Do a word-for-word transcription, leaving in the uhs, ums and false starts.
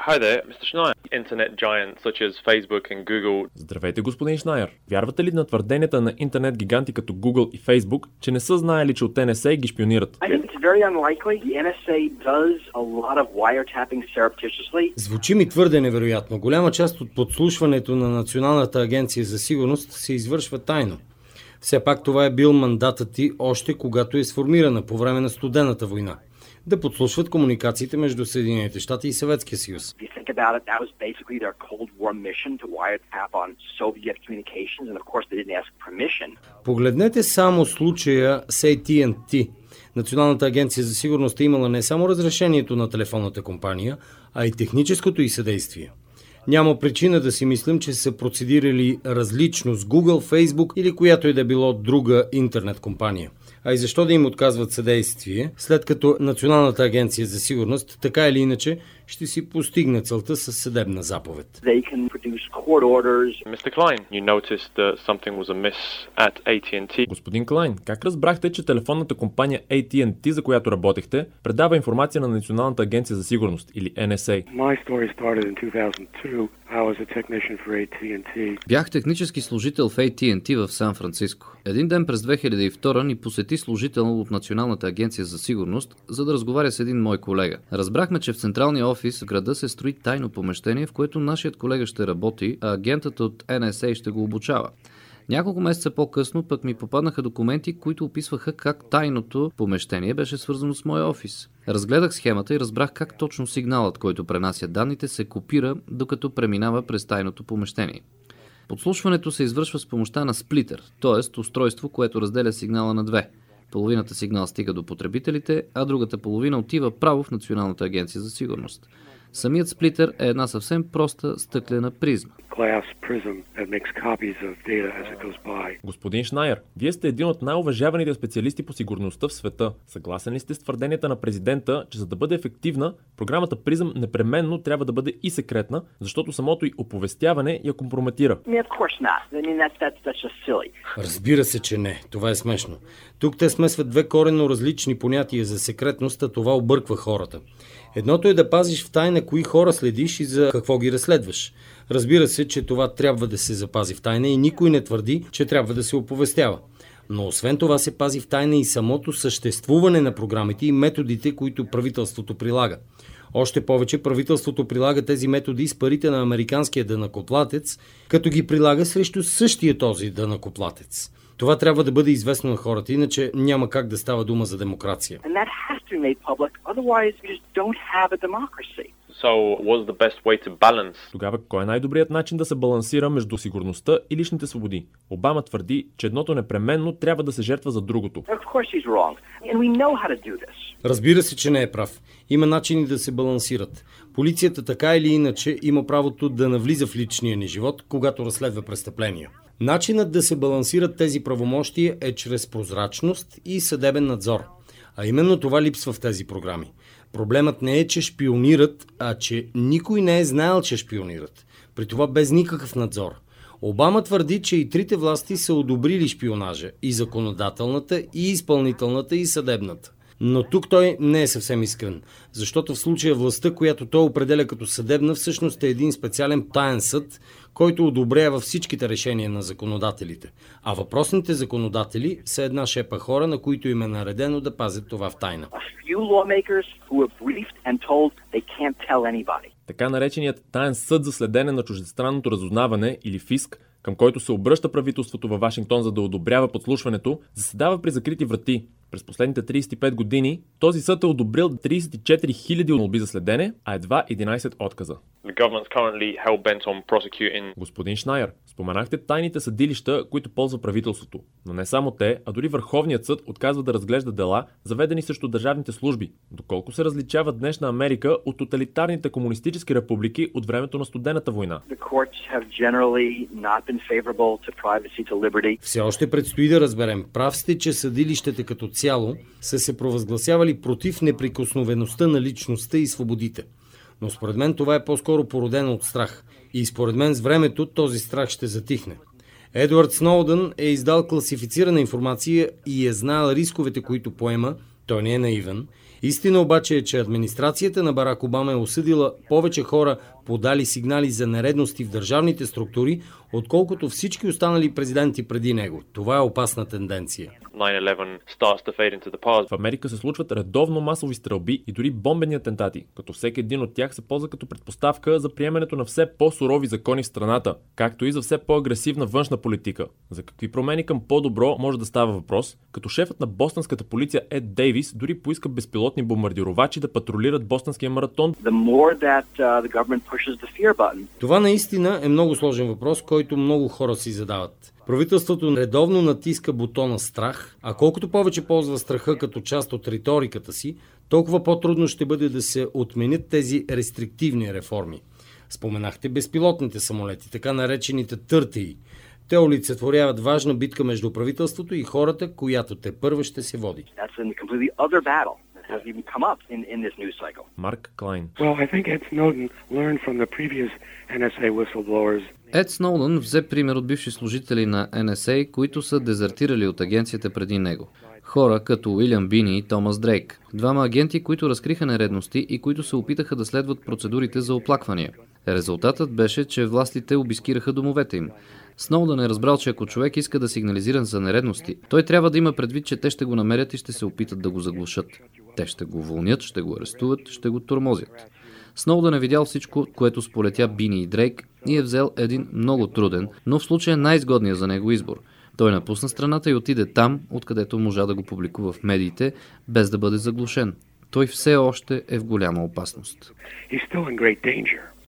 Hi there, мистер Schneier. Internet giants such as Facebook and Google. Здравейте, господин Шнайер. Вярвате ли на твърденията на интернет гиганти като Google и Facebook, че не са знаели, че от Ен Ес Ей ги шпионират? I think it's very unlikely. The Ен Ес Ей does a lot of wiretapping surreptitiously. Звучи ми твърде невероятно. Голяма част от подслушването на Националната агенция за сигурност се извършва тайно. Все пак това е бил мандатът ти още когато е сформирана по време на Студената война. Да подслушват комуникациите между Съединените щати и Съветския съюз. If you think about it, that was basically their Cold War mission to wiretap on Soviet communications, and of course they didn't ask permission. Погледнете само случая с Ей Ти Ен Ти. Националната агенция за сигурност е имала не само разрешението на телефонната компания, а и техническото й съдействие. Няма причина да си мислим, че са процедирали различно с Google, Facebook или която и да било друга интернет компания. А и защо да им отказват съдействие, след като Националната агенция за сигурност така или иначе ще си постигне целта със съдебна заповед. They can produce court orders. мистер Klein, you noticed that something was amiss at Ей Ти Ен Ти. Господин Клайн, как разбрахте, че телефонната компания Ей Ти Ен Ти, за която работехте, предава информация на Националната агенция за сигурност или Ен Ес Ей? My story started in two thousand two. I was a technician for Ей Ти Ен Ти. Бях технически служител в Ей Ти Ен Ти в Сан Франциско. Един ден през две хиляди и втора ни посети служител от Националната агенция за сигурност, за да разговаря с един мой колега. Разбрахме, че в централния офис в града се строи тайно помещение, в което нашият колега ще работи, а агентът от Ен Ес Ей ще го обучава. Няколко месеца по-късно пък ми попаднаха документи, които описваха как тайното помещение беше свързано с моя офис. Разгледах схемата и разбрах как точно сигналът, който пренася данните, се копира, докато преминава през тайното помещение. Подслушването се извършва с помощта на сплитър, т.е. устройство, което разделя сигнала на две. Половината сигнал стига до потребителите, а другата половина отива право в Националната агенция за сигурност. Самият сплитър е една съвсем проста стъклена призма. Господин Шнайер, вие сте един от най-уважаваните специалисти по сигурността в света. Съгласен ли сте с твърденията на президента, че за да бъде ефективна, програмата Призъм непременно трябва да бъде и секретна, защото самото й оповестяване я компрометира? Разбира се, че не. Това е смешно. Тук те смесват две коренно различни понятия за секретност, а това обърква хората. Едното е да пазиш в тайна кои хора следиш и за какво ги разследваш. Разбира се, че това трябва да се запази в тайна и никой не твърди, че трябва да се оповестява. Но освен това се пази в тайна и самото съществуване на програмите и методите, които правителството прилага. Още повече правителството прилага тези методи с парите на американския данъкоплатец, като ги прилага срещу същия този данъкоплатец. Това трябва да бъде известно на хората, иначе няма как да става дума за демокрация. So, what's the best way to balance? Тогава кой е най-добрият начин да се балансира между сигурността и личните свободи? Обама твърди, че едното непременно трябва да се жертва за другото. Разбира се, че не е прав. Има начини да се балансират. Полицията така или иначе има правото да навлиза в личния ни живот, когато разследва престъпления. Начинът да се балансират тези правомощия е чрез прозрачност и съдебен надзор. А именно това липсва в тези програми. Проблемът не е, че шпионират, а че никой не е знаел, че шпионират. При това без никакъв надзор. Обама твърди, че и трите власти са одобрили шпионажа – и законодателната, и изпълнителната, и съдебната. Но тук той не е съвсем искрен, защото в случая властта, която той определя като съдебна, всъщност е един специален таен съд, който одобрява всичките решения на законодателите. А въпросните законодатели са една шепа хора, на които им е наредено да пазят това в тайна. Така нареченият таен съд за следене на чуждестранното разузнаване или ФИСК, към който се обръща правителството във Вашингтон за да одобрява подслушването, заседава при закрити врати. През последните трийсет и пет години този съд е одобрил трийсет и четири хиляди молби за следене, а едва единайсет отказа. Prosecuting... Господин Шнайер, споменахте тайните съдилища, които ползва правителството. Но не само те, а дори Върховният съд отказва да разглежда дела, заведени срещу държавните служби. Доколко се различава днешна Америка от тоталитарните комунистически републики от времето на Студената война? Все още предстои да разберем. Прав сте, че съдилищата като цяло са се провъзгласявали против неприкосновеността на личността и свободите. Но според мен това е по-скоро породено от страх. И според мен с времето този страх ще затихне. Едуард Сноудън е издал класифицирана информация и е знаел рисковете, които поема, той не е наивен, Истина обаче е, че администрацията на Барак Обама е осъдила повече хора, подали сигнали за нередности в държавните структури, отколкото всички останали президенти преди него. Това е опасна тенденция. В Америка се случват редовно масови стрелби и дори бомбени атентати, като всеки един от тях се ползва като предпоставка за приемането на все по-сурови закони в страната, както и за все по-агресивна външна политика. За какви промени към по-добро може да става въпрос, като шефът на бостонската полиция Ед Дейвис дори поиска безпилотни бомбардировачи да патрулират бостонския маратон. That, uh, Това наистина е много сложен въпрос, който много хора си задават. Правителството редовно натиска бутона страх, а колкото повече ползва страха като част от риториката си, толкова по-трудно ще бъде да се отменят тези рестриктивни реформи. Споменахте безпилотните самолети, така наречените търтеи. Те олицетворяват важна битка между правителството и хората, която те първа ще се води. Марк Клайн. Well, I think Ed Snowden learned from the previous Ен Ес Ей whistleblowers. Ед Сноудън взе пример от бивши служители на Ен Ес Ей, които са дезертирали от агенцията преди него. Хора като Уилям Бини и Томас Дрейк. Двама агенти, които разкриха нередности и които се опитаха да следват процедурите за оплаквания. Резултатът беше, че властите обискираха домовете им. Сноудън е разбрал, че ако човек иска да сигнализира за нередности, той трябва да има предвид, че те ще го намерят и ще се опитат да го заглушат. Те ще го уволнят, ще го арестуват, ще го тормозят. Сноудън е видял всичко, което сполетя Бини и Дрейк и е взел един много труден, но в случая най-изгодния за него избор. Той напусна страната и отиде там, откъдето можа да го публикува в медиите, без да бъде заглушен. Той все още е в голяма опасност.